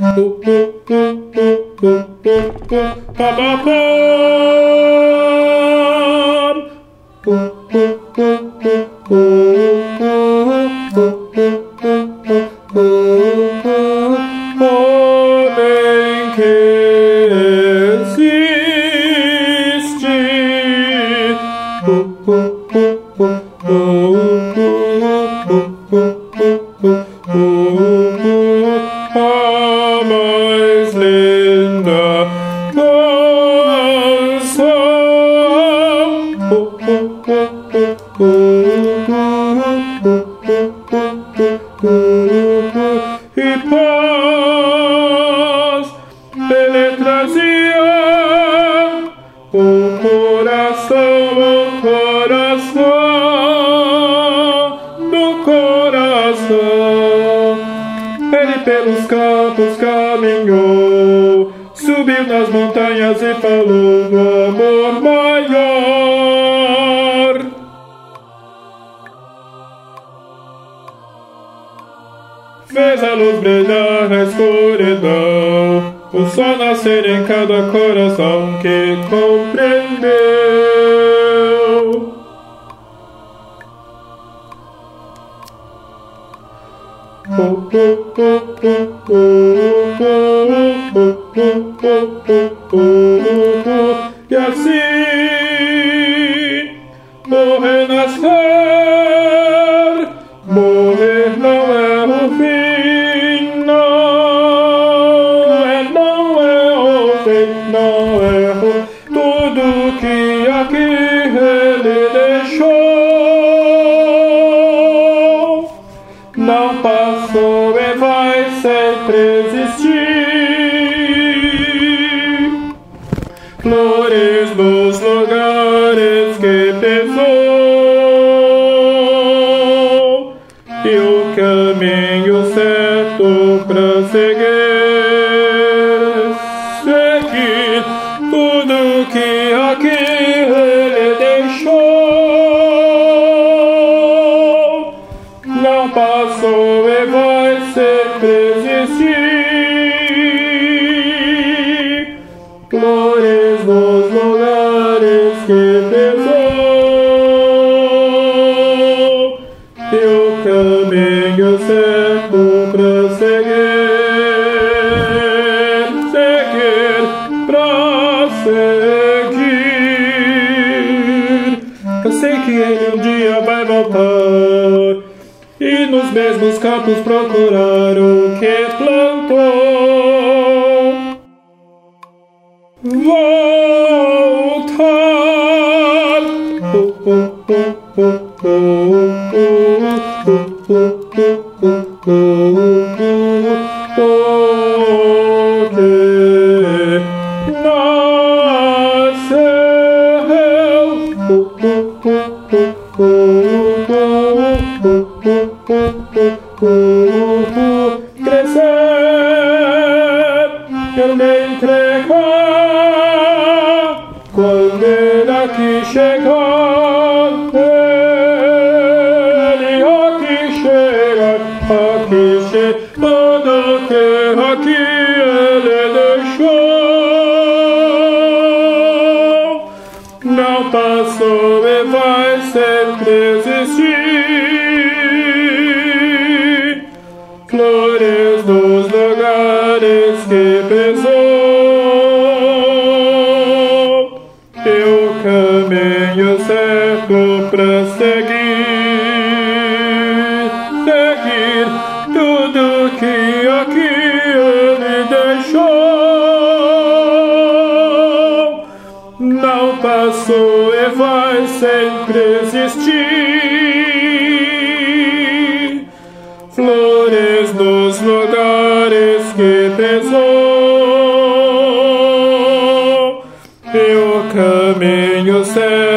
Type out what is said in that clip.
Homem que existe, a mais linda e paz ele trazia o coração do coração. Ele pelos campos caminhou, subiu nas montanhas e falou do amor maior. Fez a luz brilhar na escuridão, o sol nascer em cada coração que compreendeu. E assim o renascer, morrer não é o fim, não é o fim, não é tudo que aqui ele deixou. Não passou e vai sempre existir. Flores nos lugares que pisou e o caminho certo pra seguir. Seguir tudo que aqui ele deixou. Não passou e vai sempre existir. Flores nos lugares que pisou e o caminho certo pra seguir. Seguir pra seguir. Eu sei que ele um dia vai voltar e nos mesmos campos procurar o que plantou. Voltar. Porque nasceu. Crescer, ele entregar quando ele aqui chegar. Ele aqui chega, tudo que aqui ele deixou. Não passou e vai sempre existir. Flores nos lugares que pisou e o caminho certo pra seguir. Seguir tudo que aqui ele deixou. Não passou e vai sempre existir. Flores nos lugares que pisou e o caminho certo